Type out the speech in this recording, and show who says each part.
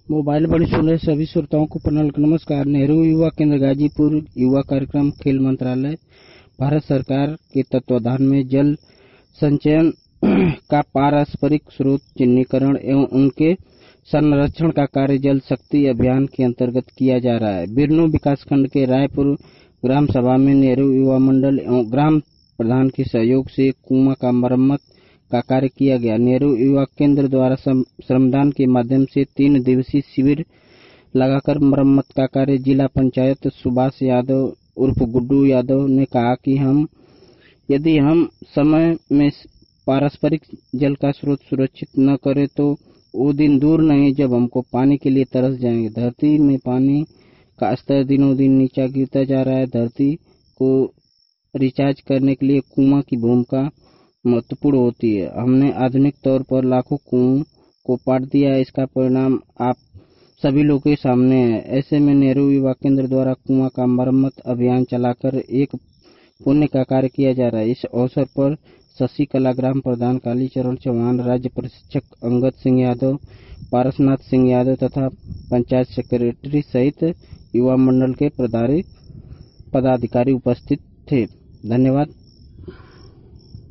Speaker 1: Mobile बड़ी सुन रहे सभी श्रोताओं को प्रणाम नमस्कार। नेहरू युवा केंद्र गाजीपुर युवा कार्यक्रम खेल मंत्रालय भारत सरकार के तत्वाधान में जल संचयन का पारस्परिक स्रोत चिन्हीकरण एवं उनके संरक्षण का कार्य जल शक्ति अभियान के अंतर्गत किया जा रहा है। बिरनू विकासखंड के रायपुर ग्राम सभा में नेहरू युवा मंडल एवं ग्राम प्रधान के सहयोग से कुआं का मरम्मत का कार्य किया गया। नेहरू युवा केंद्र द्वारा श्रमदान के माध्यम से 3 दिवसीय शिविर लगाकर मरम्मत का कार्य जिला पंचायत सुभाष यादव उर्फ गुड्डू यादव ने कहा कि यदि हम समय में पारस्परिक जल का स्रोत सुरक्षित न करें तो वो दिन दूर नहीं जब हमको पानी के लिए तरस जाएंगे। धरती में पानी का स्तर दिनों दिन नीचा गिरता जा रहा है। धरती को रिचार्ज करने के लिए कुआं की भूमिका महत्वपूर्ण होती है। हमने आधुनिक तौर पर लाखों कुओं को पाट दिया है। इसका परिणाम आप सभी लोगों के सामने है। ऐसे में नेहरू युवा केंद्र द्वारा कुआं का मरम्मत अभियान चलाकर एक पुण्य का कार्य किया जा रहा है। इस अवसर पर शशिकला ग्राम प्रधान कालीचरण चौहान, राज्य प्रशिक्षक अंगद सिंह यादव, पारसनाथ सिंह यादव तथा पंचायत सेक्रेटरी सहित युवा मंडल के पदाधिकारी उपस्थित थे। धन्यवाद।